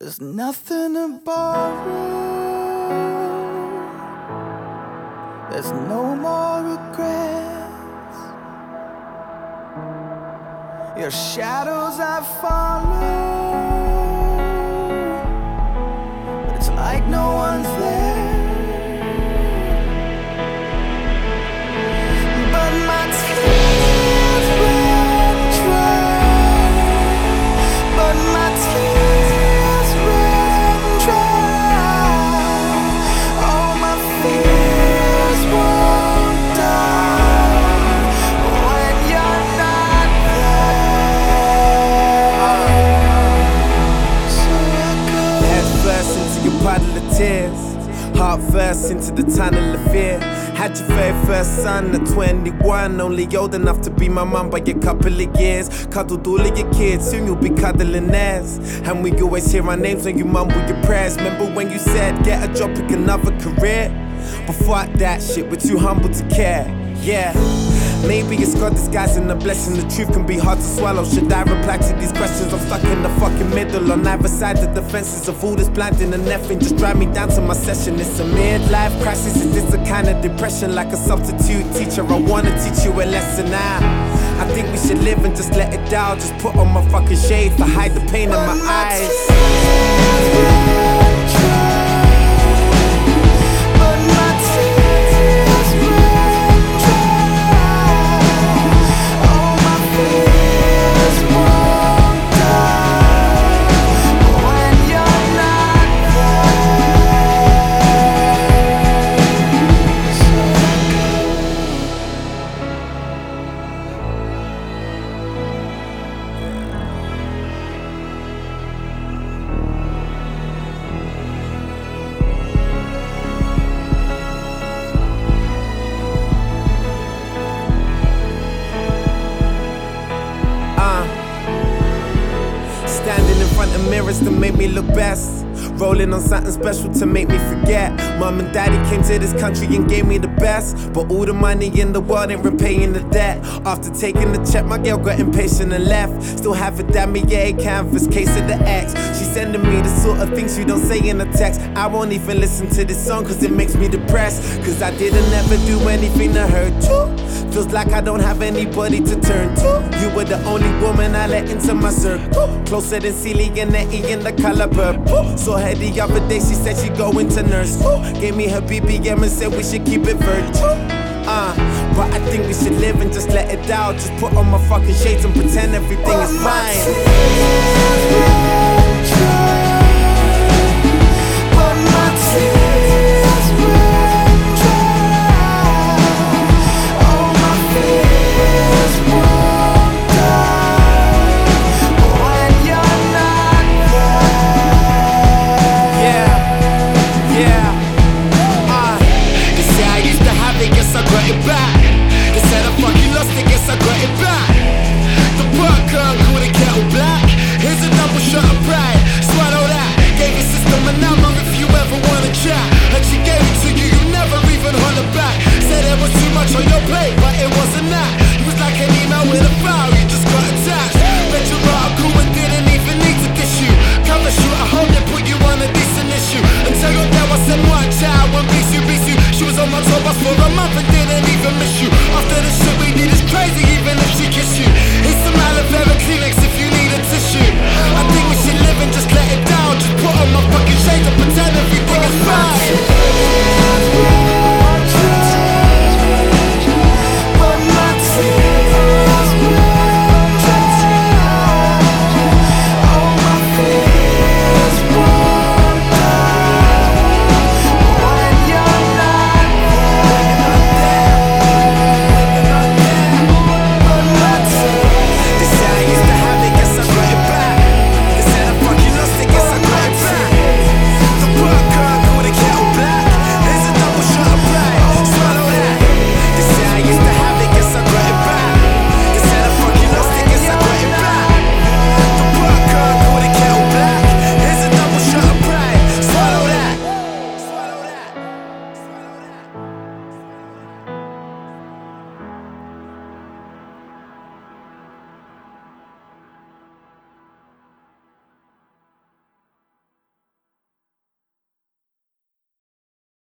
There's nothing to borrow. There's no more regrets. Your shadows I follow, but it's like no one's there. But my tears run dry. But my tears run dry. All my fears won't die when you're not there. So I go Head first into your puddle of tears, heart first into the tunnel of fear. Had your very first son at 21, only old enough to be my mum by a couple of years. Cuddled all of your kids, soon you'll be cuddling theirs. And we always hear our names when you mumble your prayers. Remember when you said, get a job, pick another career? But fuck that shit, we're too humble to care, yeah. Maybe it's God disguising the blessing. The truth can be hard to swallow. Should I reply to these questions? I'm stuck in the fucking middle. On either side of the fences of all this blinding and effing just drive me down to my session. It's a midlife crisis. Is this a kind of depression? Like a substitute teacher, I wanna teach you a lesson now. I think we should live and just let it down. Just put on my fucking shades to hide the pain in my eyes. Standing in front of mirrors to make me look best. Rolling on something special to make me forget. Mom and daddy came to this country and gave me the best, but all the money in the world ain't repaying the debt. After taking the check, my girl got impatient and left. Still have a Damier canvas, case of the X. She's sending me the sort of things you don't say in a text. I won't even listen to this song cause it makes me depressed. Cause I didn't ever do anything to hurt you. Feels like I don't have anybody to turn to. You were the only woman I let into my circle. Closer than Celie and Nettie in the color purple. Saw her the other day, she said she'd go into nurse school. Gave me her BBM and said we should keep it virtual. But I think we should live and just let it out. Just put on my fucking shades and pretend everything is fine. Guess I got it back. They said I fucking lost it, guess I got it back. The pot can't cool the kettle black. Here's a double shot of pride, swallow that. Gave your system a number if you ever wanna chat. And she gave it to you, you never even holler back. Said there was too much on your plate, but it wasn't that. It was like an email with a file, you just got attached. Bet your article and didn't even need to dish you. Cover shoot, I hope they put you on a decent issue. Until your dad was said one child, one Bisu. She was on my tour bus for a month and didn't even miss you. After the shit we did is crazy, even if she kissed you. It's some aloe vera Kleenex if you need a tissue. I think we should live and just let it down. Just put on my fucking shades and pretend